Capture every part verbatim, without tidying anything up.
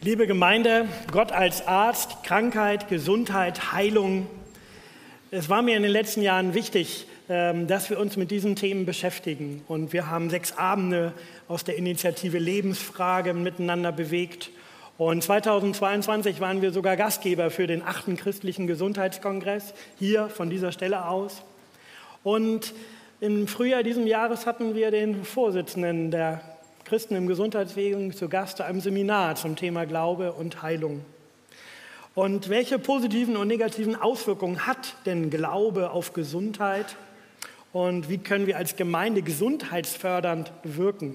Liebe Gemeinde, Gott als Arzt, Krankheit, Gesundheit, Heilung. Es war mir in den letzten Jahren wichtig, dass wir uns mit diesen Themen beschäftigen. Und wir haben sechs Abende aus der Initiative Lebensfrage miteinander bewegt. Und zweitausendzweiundzwanzig waren wir sogar Gastgeber für den achten christlichen Gesundheitskongress, hier von dieser Stelle aus. Und im Frühjahr diesen Jahres hatten wir den Vorsitzenden der Christen im Gesundheitswesen zu Gast zu einem Seminar zum Thema Glaube und Heilung. Und welche positiven und negativen Auswirkungen hat denn Glaube auf Gesundheit? Und wie können wir als Gemeinde gesundheitsfördernd wirken?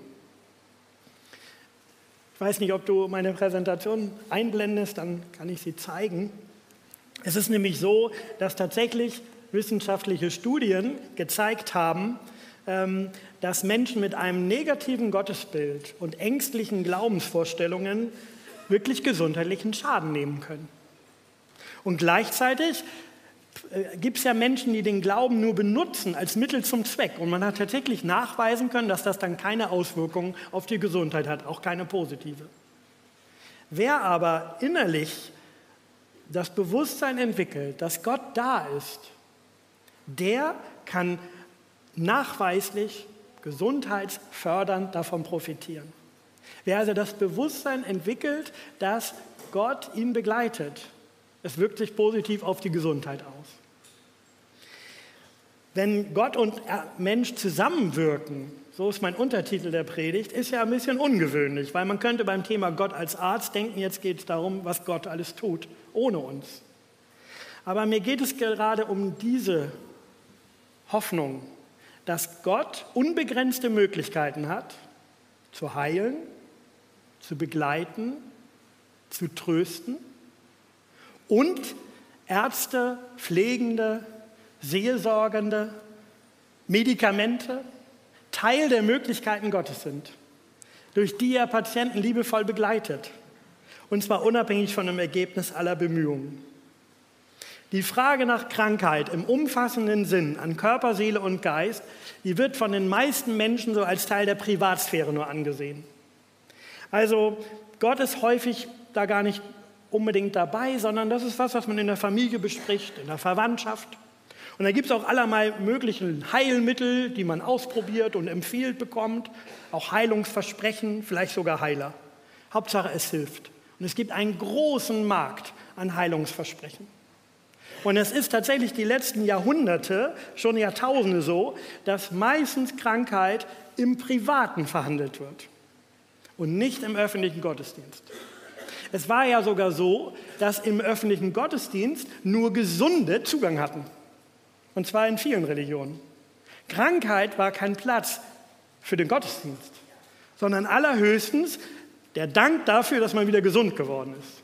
Ich weiß nicht, ob du meine Präsentation einblendest, dann kann ich sie zeigen. Es ist nämlich so, dass tatsächlich wissenschaftliche Studien gezeigt haben, dass Menschen mit einem negativen Gottesbild und ängstlichen Glaubensvorstellungen wirklich gesundheitlichen Schaden nehmen können. Und gleichzeitig gibt es ja Menschen, die den Glauben nur benutzen als Mittel zum Zweck. Und man hat tatsächlich nachweisen können, dass das dann keine Auswirkungen auf die Gesundheit hat, auch keine positive. Wer aber innerlich das Bewusstsein entwickelt, dass Gott da ist, der kann nachweislich gesundheitsfördernd davon profitieren. Wer also das Bewusstsein entwickelt, dass Gott ihn begleitet, es wirkt sich positiv auf die Gesundheit aus. Wenn Gott und Mensch zusammenwirken, so ist mein Untertitel der Predigt, ist ja ein bisschen ungewöhnlich, weil man könnte beim Thema Gott als Arzt denken, jetzt geht es darum, was Gott alles tut, ohne uns. Aber mir geht es gerade um diese Hoffnung, dass Gott unbegrenzte Möglichkeiten hat, zu heilen, zu begleiten, zu trösten und Ärzte, Pflegende, Seelsorgende, Medikamente Teil der Möglichkeiten Gottes sind, durch die er Patienten liebevoll begleitet, und zwar unabhängig von dem Ergebnis aller Bemühungen. Die Frage nach Krankheit im umfassenden Sinn an Körper, Seele und Geist, die wird von den meisten Menschen so als Teil der Privatsphäre nur angesehen. Also Gott ist häufig da gar nicht unbedingt dabei, sondern das ist was, was man in der Familie bespricht, in der Verwandtschaft. Und da gibt es auch allerlei möglichen Heilmittel, die man ausprobiert und empfiehlt bekommt, auch Heilungsversprechen, vielleicht sogar Heiler. Hauptsache es hilft. Und es gibt einen großen Markt an Heilungsversprechen. Und es ist tatsächlich die letzten Jahrhunderte, schon Jahrtausende so, dass meistens Krankheit im Privaten verhandelt wird und nicht im öffentlichen Gottesdienst. Es war ja sogar so, dass im öffentlichen Gottesdienst nur Gesunde Zugang hatten. Und zwar in vielen Religionen. Krankheit war kein Platz für den Gottesdienst, sondern allerhöchstens der Dank dafür, dass man wieder gesund geworden ist.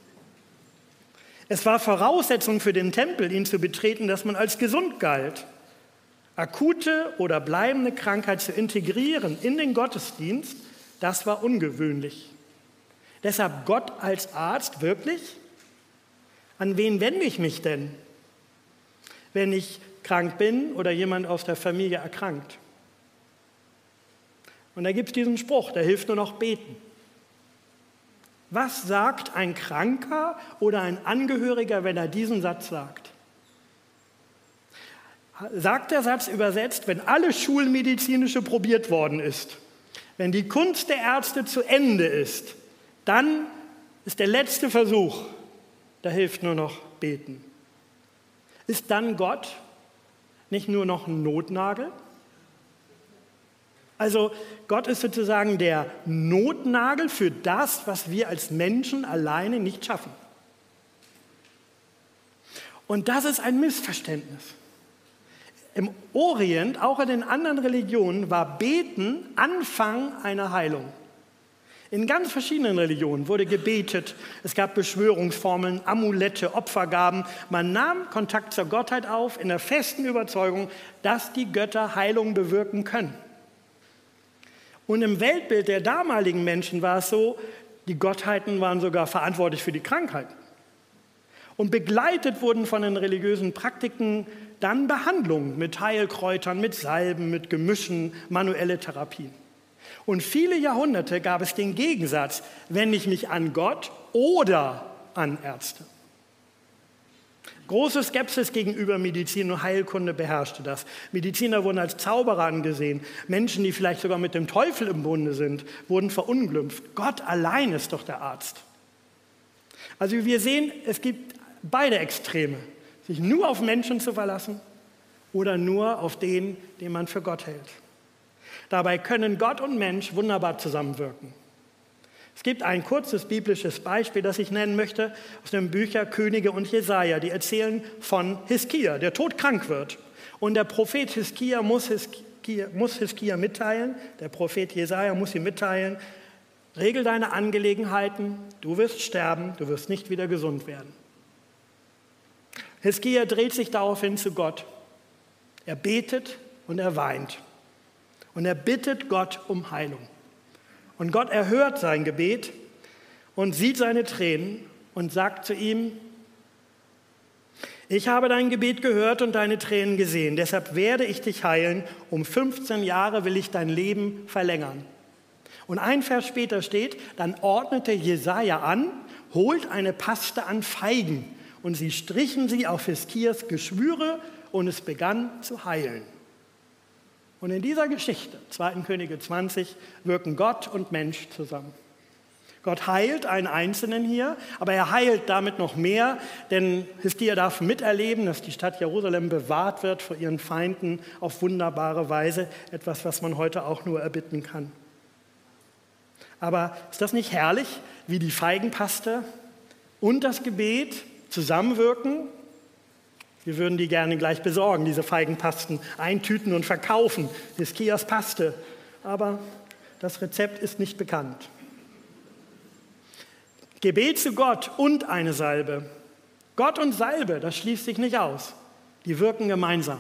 Es war Voraussetzung für den Tempel, ihn zu betreten, dass man als gesund galt. Akute oder bleibende Krankheit zu integrieren in den Gottesdienst, das war ungewöhnlich. Deshalb Gott als Arzt, wirklich? An wen wende ich mich denn, wenn ich krank bin oder jemand aus der Familie erkrankt? Und da gibt es diesen Spruch, der hilft nur noch beten. Was sagt ein Kranker oder ein Angehöriger, wenn er diesen Satz sagt? Sagt der Satz übersetzt, wenn alle Schulmedizinische probiert worden ist, wenn die Kunst der Ärzte zu Ende ist, dann ist der letzte Versuch, da hilft nur noch beten. Ist dann Gott nicht nur noch ein Notnagel? Also Gott ist sozusagen der Notnagel für das, was wir als Menschen alleine nicht schaffen. Und das ist ein Missverständnis. Im Orient, auch in den anderen Religionen, war Beten Anfang einer Heilung. In ganz verschiedenen Religionen wurde gebetet, es gab Beschwörungsformeln, Amulette, Opfergaben. Man nahm Kontakt zur Gottheit auf in der festen Überzeugung, dass die Götter Heilung bewirken können. Und im Weltbild der damaligen Menschen war es so, die Gottheiten waren sogar verantwortlich für die Krankheiten. Und begleitet wurden von den religiösen Praktiken dann Behandlungen mit Heilkräutern, mit Salben, mit Gemischen, manuelle Therapien. Und viele Jahrhunderte gab es den Gegensatz, wende ich mich an Gott oder an Ärzte. Große Skepsis gegenüber Medizin und Heilkunde beherrschte das. Mediziner wurden als Zauberer angesehen. Menschen, die vielleicht sogar mit dem Teufel im Bunde sind, wurden verunglimpft. Gott allein ist doch der Arzt. Also wir sehen, es gibt beide Extreme. Sich nur auf Menschen zu verlassen oder nur auf den, den man für Gott hält. Dabei können Gott und Mensch wunderbar zusammenwirken. Es gibt ein kurzes biblisches Beispiel, das ich nennen möchte, aus den Büchern Könige und Jesaja. Die erzählen von Hiskia, der todkrank wird. Und der Prophet Hiskia muss Hiskia, muss Hiskia mitteilen, der Prophet Jesaja muss ihm mitteilen, regel deine Angelegenheiten, du wirst sterben, du wirst nicht wieder gesund werden. Hiskia dreht sich daraufhin zu Gott. Er betet und er weint. Und er bittet Gott um Heilung. Und Gott erhört sein Gebet und sieht seine Tränen und sagt zu ihm, ich habe dein Gebet gehört und deine Tränen gesehen, deshalb werde ich dich heilen, um fünfzehn Jahre will ich dein Leben verlängern. Und ein Vers später steht, dann ordnete Jesaja an, holt eine Paste an Feigen und sie strichen sie auf Hiskias Geschwüre und es begann zu heilen. Und in dieser Geschichte, zweiter Könige zwanzig, wirken Gott und Mensch zusammen. Gott heilt einen Einzelnen hier, aber er heilt damit noch mehr, denn Hiskia darf miterleben, dass die Stadt Jerusalem bewahrt wird vor ihren Feinden auf wunderbare Weise, etwas, was man heute auch nur erbitten kann. Aber ist das nicht herrlich, wie die Feigenpaste und das Gebet zusammenwirken? Wir würden die gerne gleich besorgen, diese Feigenpasten, eintüten und verkaufen, Hiskias Paste. Aber das Rezept ist nicht bekannt. Gebet zu Gott und eine Salbe. Gott und Salbe, das schließt sich nicht aus. Die wirken gemeinsam.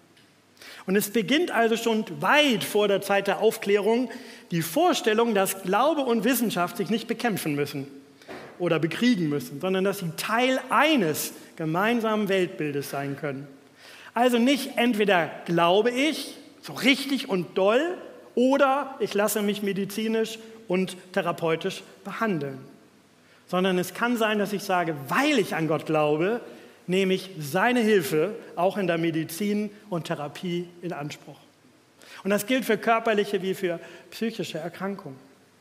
Und es beginnt also schon weit vor der Zeit der Aufklärung die Vorstellung, dass Glaube und Wissenschaft sich nicht bekämpfen müssen oder bekriegen müssen, sondern dass sie Teil eines gemeinsamen Weltbildes sein können. Also nicht entweder glaube ich so richtig und doll oder ich lasse mich medizinisch und therapeutisch behandeln, sondern es kann sein, dass ich sage, weil ich an Gott glaube, nehme ich seine Hilfe auch in der Medizin und Therapie in Anspruch. Und das gilt für körperliche wie für psychische Erkrankungen.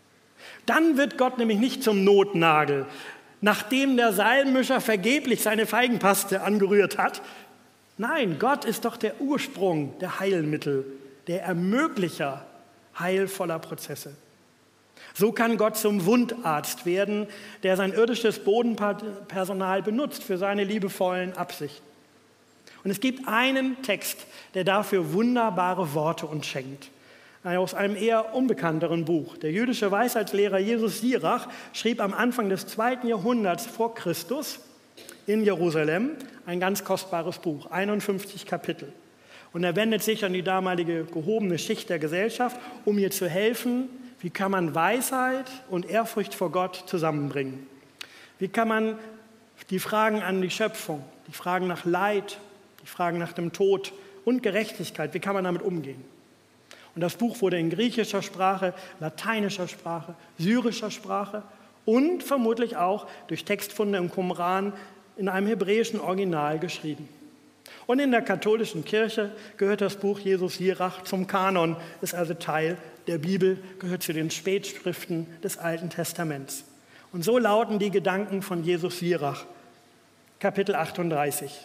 Dann wird Gott nämlich nicht zum Notnagel, nachdem der Salbenmischer vergeblich seine Feigenpaste angerührt hat. Nein, Gott ist doch der Ursprung der Heilmittel, der Ermöglicher heilvoller Prozesse. So kann Gott zum Wundarzt werden, der sein irdisches Bodenpersonal benutzt für seine liebevollen Absichten. Und es gibt einen Text, der dafür wunderbare Worte uns schenkt. Aus einem eher unbekannteren Buch. Der jüdische Weisheitslehrer Jesus Sirach schrieb am Anfang des zweiten Jahrhunderts vor Christus in Jerusalem ein ganz kostbares Buch, einundfünfzig Kapitel. Und er wendet sich an die damalige gehobene Schicht der Gesellschaft, um ihr zu helfen, wie kann man Weisheit und Ehrfurcht vor Gott zusammenbringen. Wie kann man die Fragen an die Schöpfung, die Fragen nach Leid, die Fragen nach dem Tod und Gerechtigkeit, wie kann man damit umgehen? Und das Buch wurde in griechischer Sprache, lateinischer Sprache, syrischer Sprache und vermutlich auch durch Textfunde im Qumran in einem hebräischen Original geschrieben. Und in der katholischen Kirche gehört das Buch Jesus Sirach zum Kanon, ist also Teil der Bibel, gehört zu den Spätschriften des Alten Testaments. Und so lauten die Gedanken von Jesus Sirach, Kapitel achtunddreißig.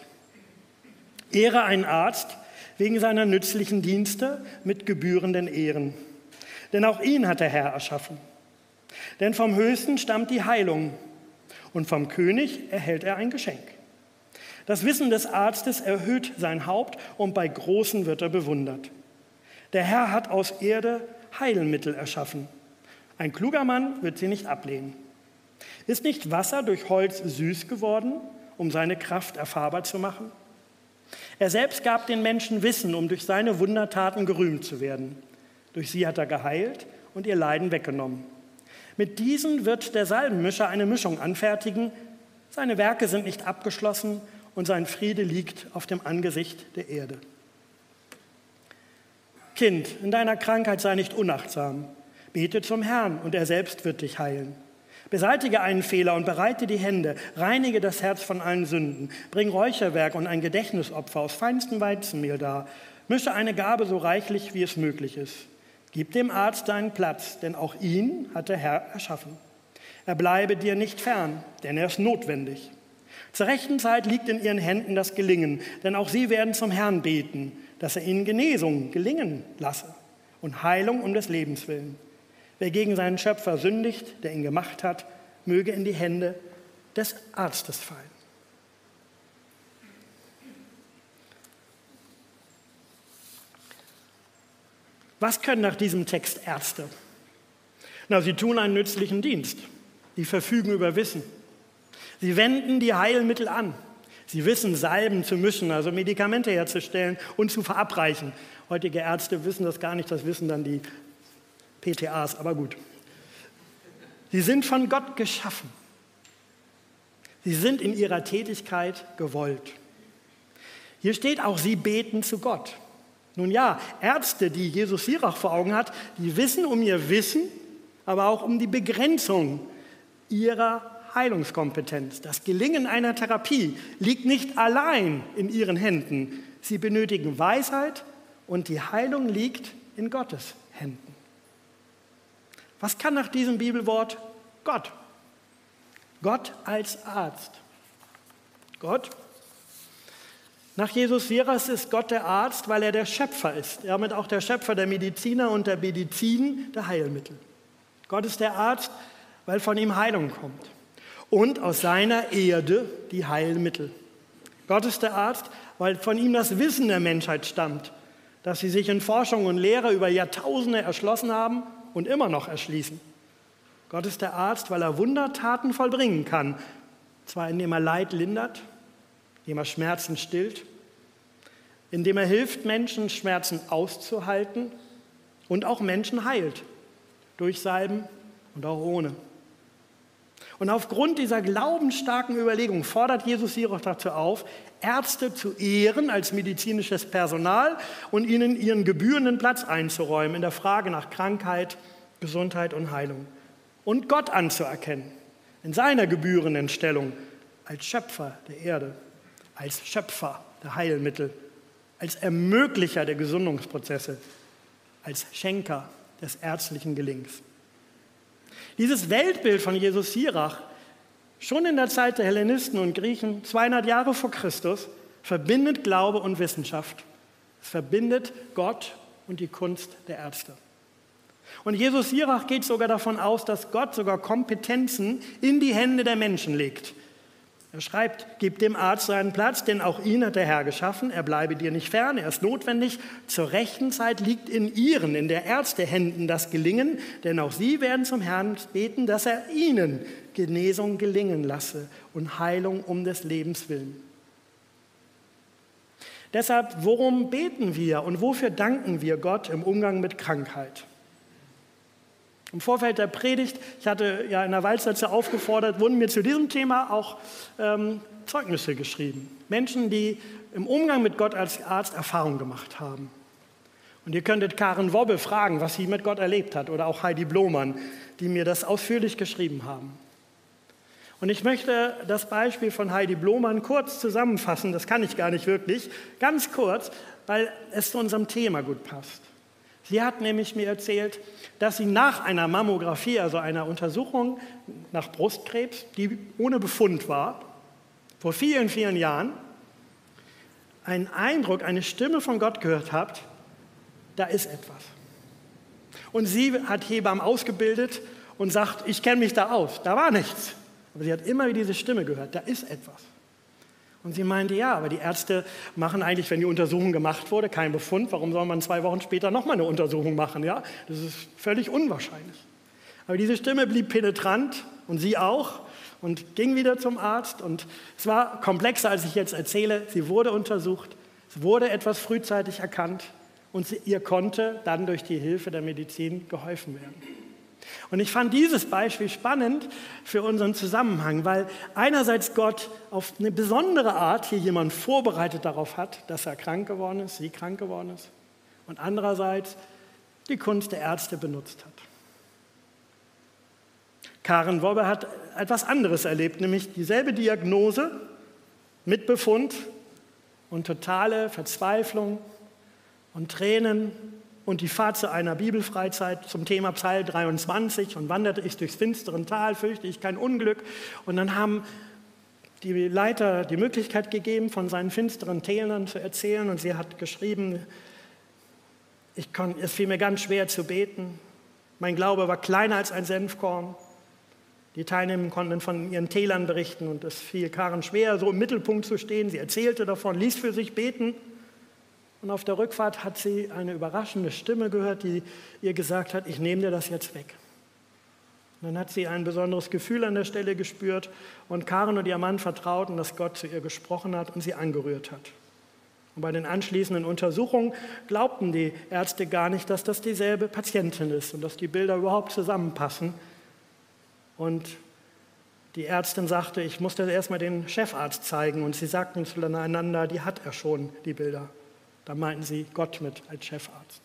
Ehre einen Arzt wegen seiner nützlichen Dienste mit gebührenden Ehren. Denn auch ihn hat der Herr erschaffen. Denn vom Höchsten stammt die Heilung und vom König erhält er ein Geschenk. Das Wissen des Arztes erhöht sein Haupt und bei Großen wird er bewundert. Der Herr hat aus Erde Heilmittel erschaffen. Ein kluger Mann wird sie nicht ablehnen. Ist nicht Wasser durch Holz süß geworden, um seine Kraft erfahrbar zu machen? Er selbst gab den Menschen Wissen, um durch seine Wundertaten gerühmt zu werden. Durch sie hat er geheilt und ihr Leiden weggenommen. Mit diesen wird der Salbenmischer eine Mischung anfertigen. Seine Werke sind nicht abgeschlossen und sein Friede liegt auf dem Angesicht der Erde. Kind, in deiner Krankheit sei nicht unachtsam. Bete zum Herrn und er selbst wird dich heilen. Beseitige einen Fehler und bereite die Hände, reinige das Herz von allen Sünden, bring Räucherwerk und ein Gedächtnisopfer aus feinstem Weizenmehl dar, mische eine Gabe so reichlich, wie es möglich ist. Gib dem Arzt seinen Platz, denn auch ihn hat der Herr erschaffen. Er bleibe dir nicht fern, denn er ist notwendig. Zur rechten Zeit liegt in ihren Händen das Gelingen, denn auch sie werden zum Herrn beten, dass er ihnen Genesung gelingen lasse und Heilung um des Lebens willen. Wer gegen seinen Schöpfer sündigt, der ihn gemacht hat, möge in die Hände des Arztes fallen. Was können nach diesem Text Ärzte? Na, sie tun einen nützlichen Dienst. Sie verfügen über Wissen. Sie wenden die Heilmittel an. Sie wissen, Salben zu mischen, also Medikamente herzustellen und zu verabreichen. Heutige Ärzte wissen das gar nicht, das wissen dann die P T As, aber gut. Sie sind von Gott geschaffen. Sie sind in ihrer Tätigkeit gewollt. Hier steht auch, sie beten zu Gott. Nun ja, Ärzte, die Jesus Sirach vor Augen hat, die wissen um ihr Wissen, aber auch um die Begrenzung ihrer Heilungskompetenz. Das Gelingen einer Therapie liegt nicht allein in ihren Händen. Sie benötigen Weisheit und die Heilung liegt in Gottes Händen. Was kann nach diesem Bibelwort Gott? Gott als Arzt. Gott? Nach Jesus Sirach ist Gott der Arzt, weil er der Schöpfer ist. Damit auch der Schöpfer der Mediziner und der Medizin, der Heilmittel. Gott ist der Arzt, weil von ihm Heilung kommt. Und aus seiner Erde die Heilmittel. Gott ist der Arzt, weil von ihm das Wissen der Menschheit stammt, das sie sich in Forschung und Lehre über Jahrtausende erschlossen haben und immer noch erschließen. Gott ist der Arzt, weil er Wundertaten vollbringen kann, zwar indem er Leid lindert, indem er Schmerzen stillt, indem er hilft, Menschen Schmerzen auszuhalten und auch Menschen heilt, durch Salben und auch ohne. Und aufgrund dieser glaubensstarken Überlegung fordert Jesus Sirach dazu auf, Ärzte zu ehren als medizinisches Personal und ihnen ihren gebührenden Platz einzuräumen in der Frage nach Krankheit, Gesundheit und Heilung. Und Gott anzuerkennen, in seiner gebührenden Stellung als Schöpfer der Erde, als Schöpfer der Heilmittel, als Ermöglicher der Gesundungsprozesse, als Schenker des ärztlichen Gelings. Dieses Weltbild von Jesus Sirach, schon in der Zeit der Hellenisten und Griechen, zweihundert Jahre vor Christus, verbindet Glaube und Wissenschaft. Es verbindet Gott und die Kunst der Ärzte. Und Jesus Sirach geht sogar davon aus, dass Gott sogar Kompetenzen in die Hände der Menschen legt. Er schreibt, gib dem Arzt seinen Platz, denn auch ihn hat der Herr geschaffen. Er bleibe dir nicht fern, er ist notwendig. Zur rechten Zeit liegt in ihren, in der Ärzte Händen das Gelingen, denn auch sie werden zum Herrn beten, dass er ihnen Genesung gelingen lasse und Heilung um des Lebens willen. Deshalb, worum beten wir und wofür danken wir Gott im Umgang mit Krankheit? Im Vorfeld der Predigt, ich hatte ja in der Waldsätze aufgefordert, wurden mir zu diesem Thema auch ähm, Zeugnisse geschrieben. Menschen, die im Umgang mit Gott als Arzt Erfahrung gemacht haben. Und ihr könntet Karen Wobbe fragen, was sie mit Gott erlebt hat, oder auch Heidi Blomann, die mir das ausführlich geschrieben haben. Und ich möchte das Beispiel von Heidi Blomann kurz zusammenfassen, das kann ich gar nicht wirklich, ganz kurz, weil es zu unserem Thema gut passt. Sie hat nämlich mir erzählt, dass sie nach einer Mammographie, also einer Untersuchung nach Brustkrebs, die ohne Befund war, vor vielen, vielen Jahren, einen Eindruck, eine Stimme von Gott gehört hat, da ist etwas. Und sie hat Hebammen ausgebildet und sagt, ich kenne mich da aus, da war nichts. Aber sie hat immer wieder diese Stimme gehört, da ist etwas. Und sie meinte, ja, aber die Ärzte machen eigentlich, wenn die Untersuchung gemacht wurde, keinen Befund. Warum soll man zwei Wochen später nochmal eine Untersuchung machen? Ja? Das ist völlig unwahrscheinlich. Aber diese Stimme blieb penetrant und sie auch und ging wieder zum Arzt. Und es war komplexer, als ich jetzt erzähle. Sie wurde untersucht, es wurde etwas frühzeitig erkannt und sie, ihr konnte dann durch die Hilfe der Medizin geholfen werden. Und ich fand dieses Beispiel spannend für unseren Zusammenhang, weil einerseits Gott auf eine besondere Art hier jemanden vorbereitet darauf hat, dass er krank geworden ist, sie krank geworden ist, und andererseits die Kunst der Ärzte benutzt hat. Karen Wobbe hat etwas anderes erlebt, nämlich dieselbe Diagnose mit Befund und totale Verzweiflung und Tränen und die Fahrt zu einer Bibelfreizeit zum Thema Psalm dreiundzwanzig und wanderte ich durchs finstere Tal, fürchte ich kein Unglück. Und dann haben die Leiter die Möglichkeit gegeben, von seinen finsteren Tälern zu erzählen, und sie hat geschrieben, ich kon, es fiel mir ganz schwer zu beten. Mein Glaube war kleiner als ein Senfkorn. Die Teilnehmer konnten von ihren Tälern berichten und es fiel Karen schwer, so im Mittelpunkt zu stehen. Sie erzählte davon, ließ für sich beten. Und auf der Rückfahrt hat sie eine überraschende Stimme gehört, die ihr gesagt hat, ich nehme dir das jetzt weg. Und dann hat sie ein besonderes Gefühl an der Stelle gespürt und Karen und ihr Mann vertrauten, dass Gott zu ihr gesprochen hat und sie angerührt hat. Und bei den anschließenden Untersuchungen glaubten die Ärzte gar nicht, dass das dieselbe Patientin ist und dass die Bilder überhaupt zusammenpassen. Und die Ärztin sagte, ich muss das erstmal den Chefarzt zeigen. Und sie sagten zueinander, die hat er schon, die Bilder. Da meinten sie Gott mit als Chefarzt.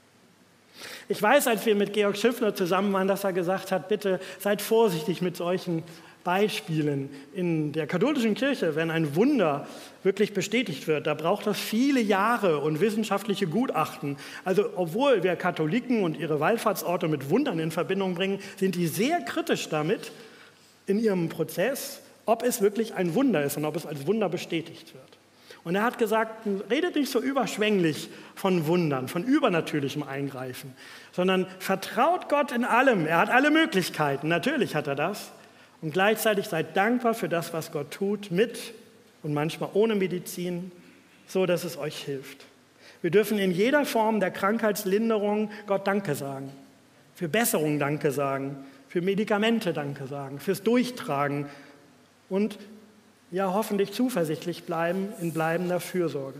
Ich weiß, als wir mit Georg Schiffler zusammen waren, dass er gesagt hat, bitte seid vorsichtig mit solchen Beispielen. In der katholischen Kirche, wenn ein Wunder wirklich bestätigt wird, da braucht das viele Jahre und wissenschaftliche Gutachten. Also obwohl wir Katholiken und ihre Wallfahrtsorte mit Wundern in Verbindung bringen, sind die sehr kritisch damit in ihrem Prozess, ob es wirklich ein Wunder ist und ob es als Wunder bestätigt wird. Und er hat gesagt, redet nicht so überschwänglich von Wundern, von übernatürlichem Eingreifen, sondern vertraut Gott in allem. Er hat alle Möglichkeiten, natürlich hat er das. Und gleichzeitig seid dankbar für das, was Gott tut, mit und manchmal ohne Medizin, so dass es euch hilft. Wir dürfen in jeder Form der Krankheitslinderung Gott Danke sagen, für Besserung Danke sagen, für Medikamente Danke sagen, fürs Durchtragen und ja hoffentlich zuversichtlich bleiben in bleibender Fürsorge.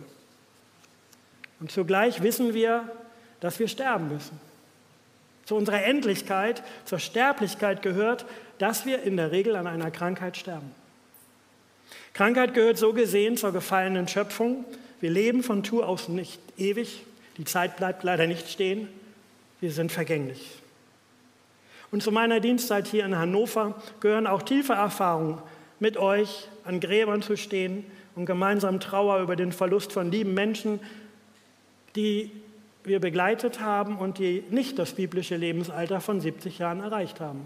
Und zugleich wissen wir, dass wir sterben müssen. Zu unserer Endlichkeit, zur Sterblichkeit gehört, dass wir in der Regel an einer Krankheit sterben. Krankheit gehört so gesehen zur gefallenen Schöpfung. Wir leben von Tour aus nicht ewig. Die Zeit bleibt leider nicht stehen. Wir sind vergänglich. Und zu meiner Dienstzeit hier in Hannover gehören auch tiefe Erfahrungen, mit euch an Gräbern zu stehen und gemeinsam Trauer über den Verlust von lieben Menschen, die wir begleitet haben und die nicht das biblische Lebensalter von siebzig Jahren erreicht haben.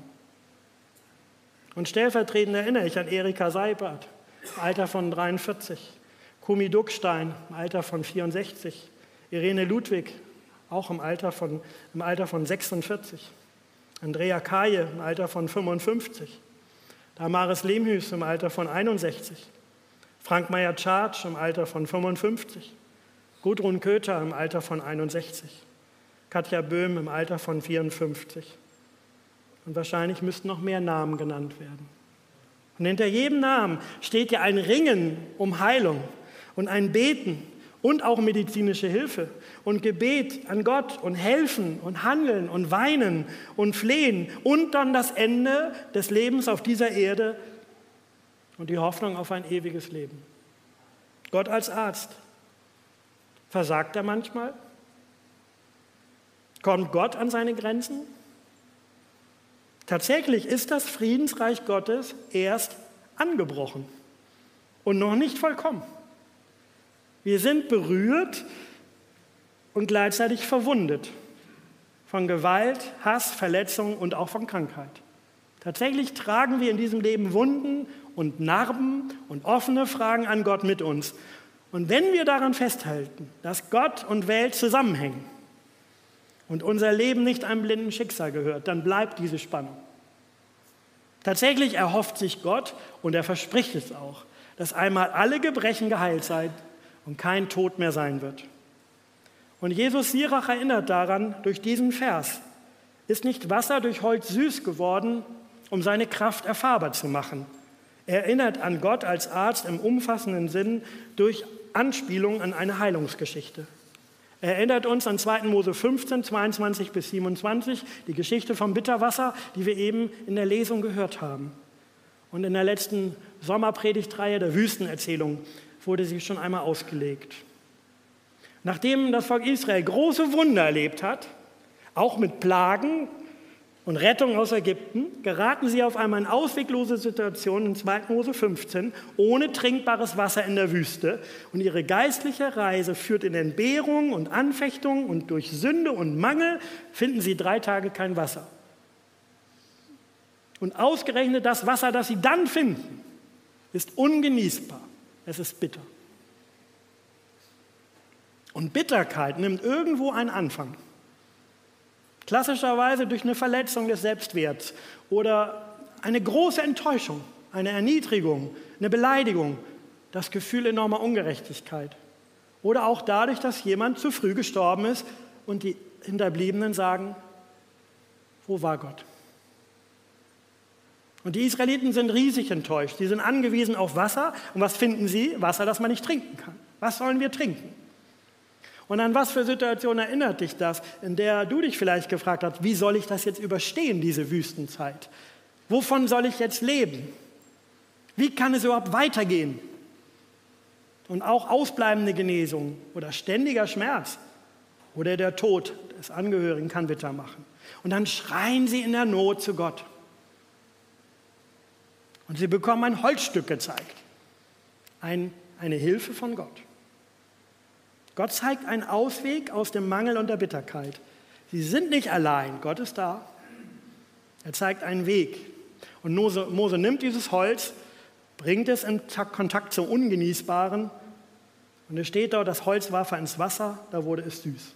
Und stellvertretend erinnere ich an Erika Seibert, im Alter von dreiundvierzig, Kumi Duckstein, im Alter von vierundsechzig, Irene Ludwig, auch im Alter von, im Alter von sechsundvierzig, Andrea Kaje im Alter von fünfundfünfzig, Damaris Lehmhüß im Alter von einundsechzig, Frank Meyer-Tschartsch im Alter von fünfundfünfzig, Gudrun Köther im Alter von einundsechzig, Katja Böhm im Alter von vierundfünfzig. Und wahrscheinlich müssten noch mehr Namen genannt werden. Und hinter jedem Namen steht ja ein Ringen um Heilung und ein Beten und auch medizinische Hilfe und Gebet an Gott und Helfen und Handeln und Weinen und Flehen und dann das Ende des Lebens auf dieser Erde und die Hoffnung auf ein ewiges Leben. Gott als Arzt. Versagt er manchmal? Kommt Gott an seine Grenzen? Tatsächlich ist das Friedensreich Gottes erst angebrochen und noch nicht vollkommen. Wir sind berührt und gleichzeitig verwundet von Gewalt, Hass, Verletzung und auch von Krankheit. Tatsächlich tragen wir in diesem Leben Wunden und Narben und offene Fragen an Gott mit uns. Und wenn wir daran festhalten, dass Gott und Welt zusammenhängen und unser Leben nicht einem blinden Schicksal gehört, dann bleibt diese Spannung. Tatsächlich erhofft sich Gott, und er verspricht es auch, dass einmal alle Gebrechen geheilt seien und kein Tod mehr sein wird. Und Jesus Sirach erinnert daran, durch diesen Vers, ist nicht Wasser durch Holz süß geworden, um seine Kraft erfahrbar zu machen. Er erinnert an Gott als Arzt im umfassenden Sinn durch Anspielung an eine Heilungsgeschichte. Er erinnert uns an zweiten Mose fünfzehn, zweiundzwanzig bis siebenundzwanzig, die Geschichte vom Bitterwasser, die wir eben in der Lesung gehört haben. Und in der letzten Sommerpredigtreihe der Wüstenerzählung wurde sie schon einmal ausgelegt. Nachdem das Volk Israel große Wunder erlebt hat, auch mit Plagen und Rettung aus Ägypten, geraten sie auf einmal in ausweglose Situationen in zweiter Mose fünfzehn, ohne trinkbares Wasser in der Wüste. Und ihre geistliche Reise führt in Entbehrungen und Anfechtungen und durch Sünde und Mangel finden sie drei Tage kein Wasser. Und ausgerechnet das Wasser, das sie dann finden, ist ungenießbar. Es ist bitter. Und Bitterkeit nimmt irgendwo einen Anfang. Klassischerweise durch eine Verletzung des Selbstwerts oder eine große Enttäuschung, eine Erniedrigung, eine Beleidigung, das Gefühl enormer Ungerechtigkeit. Oder auch dadurch, dass jemand zu früh gestorben ist und die Hinterbliebenen sagen, wo war Gott? Und die Israeliten sind riesig enttäuscht. Sie sind angewiesen auf Wasser. Und was finden sie? Wasser, das man nicht trinken kann. Was sollen wir trinken? Und an was für Situationen erinnert dich das, in der du dich vielleicht gefragt hast, wie soll ich das jetzt überstehen, diese Wüstenzeit? Wovon soll ich jetzt leben? Wie kann es überhaupt weitergehen? Und auch ausbleibende Genesung oder ständiger Schmerz oder der Tod des Angehörigen kann bitter machen. Und dann schreien sie in der Not zu Gott. Und sie bekommen ein Holzstück gezeigt, ein, eine Hilfe von Gott. Gott zeigt einen Ausweg aus dem Mangel und der Bitterkeit. Sie sind nicht allein, Gott ist da. Er zeigt einen Weg. Und Mose, Mose nimmt dieses Holz, bringt es in Kontakt zum Ungenießbaren und es steht dort, das Holz warf er ins Wasser, da wurde es süß.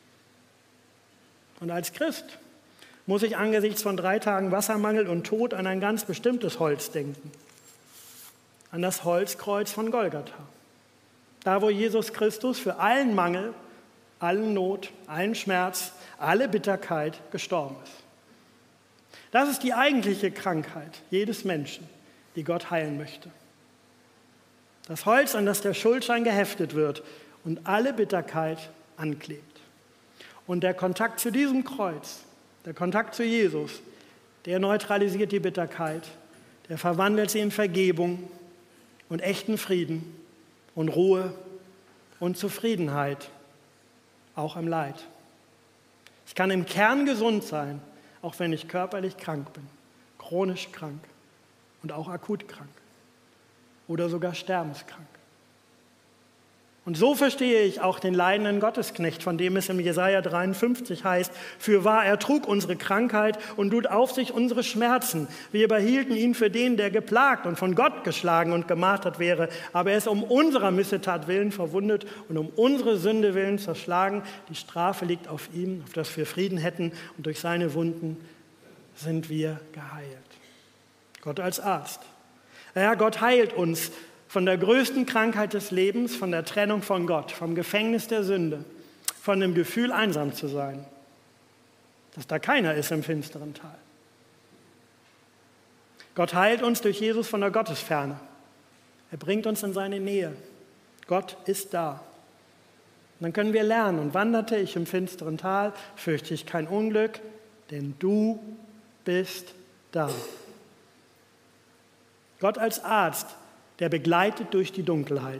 Und als Christ muss ich angesichts von drei Tagen Wassermangel und Tod an ein ganz bestimmtes Holz denken. An das Holzkreuz von Golgatha. Da, wo Jesus Christus für allen Mangel, allen Not, allen Schmerz, alle Bitterkeit gestorben ist. Das ist die eigentliche Krankheit jedes Menschen, die Gott heilen möchte. Das Holz, an das der Schuldschein geheftet wird und alle Bitterkeit anklebt. Und der Kontakt zu diesem Kreuz, der Kontakt zu Jesus, der neutralisiert die Bitterkeit, der verwandelt sie in Vergebung und echten Frieden und Ruhe und Zufriedenheit, auch im Leid. Ich kann im Kern gesund sein, auch wenn ich körperlich krank bin, chronisch krank und auch akut krank oder sogar sterbenskrank. Und so verstehe ich auch den leidenden Gottesknecht, von dem es im Jesaja dreiundfünfzig heißt, fürwahr, er trug unsere Krankheit und lud auf sich unsere Schmerzen. Wir überhielten ihn für den, der geplagt und von Gott geschlagen und gemartert wäre. Aber er ist um unserer Missetat willen verwundet und um unsere Sünde willen zerschlagen. Die Strafe liegt auf ihm, auf das wir Frieden hätten, und durch seine Wunden sind wir geheilt. Gott als Arzt. Ja, Gott heilt uns von der größten Krankheit des Lebens, von der Trennung von Gott, vom Gefängnis der Sünde, von dem Gefühl, einsam zu sein, dass da keiner ist im finsteren Tal. Gott heilt uns durch Jesus von der Gottesferne. Er bringt uns in seine Nähe. Gott ist da. Und dann können wir lernen, und wanderte ich im finsteren Tal, fürchte ich kein Unglück, denn du bist da. Gott als Arzt, der begleitet durch die Dunkelheit.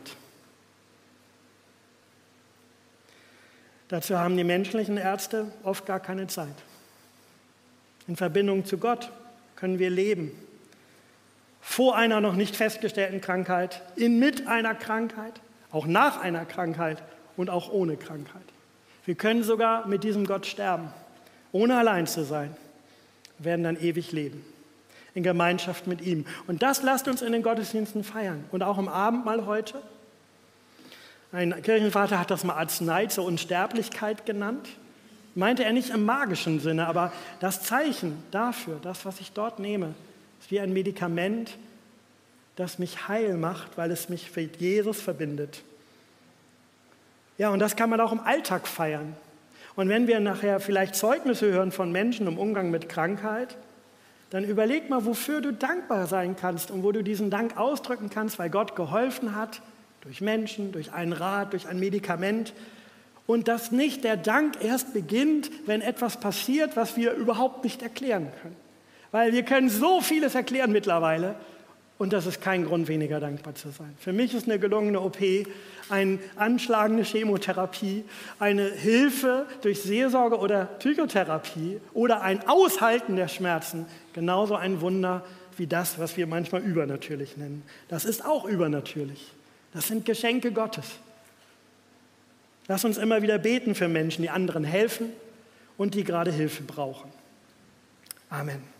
Dazu haben die menschlichen Ärzte oft gar keine Zeit. In Verbindung zu Gott können wir leben. Vor einer noch nicht festgestellten Krankheit, in mit einer Krankheit, auch nach einer Krankheit und auch ohne Krankheit. Wir können sogar mit diesem Gott sterben, ohne allein zu sein, werden dann ewig leben. In Gemeinschaft mit ihm. Und das lasst uns in den Gottesdiensten feiern. Und auch im Abendmahl heute. Ein Kirchenvater hat das mal Arznei zur Unsterblichkeit genannt. Meinte er nicht im magischen Sinne, aber das Zeichen dafür, das, was ich dort nehme, ist wie ein Medikament, das mich heil macht, weil es mich mit Jesus verbindet. Ja, und das kann man auch im Alltag feiern. Und wenn wir nachher vielleicht Zeugnisse hören von Menschen im Umgang mit Krankheit, dann überleg mal, wofür du dankbar sein kannst und wo du diesen Dank ausdrücken kannst, weil Gott geholfen hat, durch Menschen, durch einen Rat, durch ein Medikament. Und dass nicht der Dank erst beginnt, wenn etwas passiert, was wir überhaupt nicht erklären können. Weil wir können so vieles erklären mittlerweile Und das ist kein Grund, weniger dankbar zu sein. Für mich ist eine gelungene O P, eine anschlagende Chemotherapie, eine Hilfe durch Seelsorge oder Psychotherapie oder ein Aushalten der Schmerzen genauso ein Wunder wie das, was wir manchmal übernatürlich nennen. Das ist auch übernatürlich. Das sind Geschenke Gottes. Lass uns immer wieder beten für Menschen, die anderen helfen und die gerade Hilfe brauchen. Amen.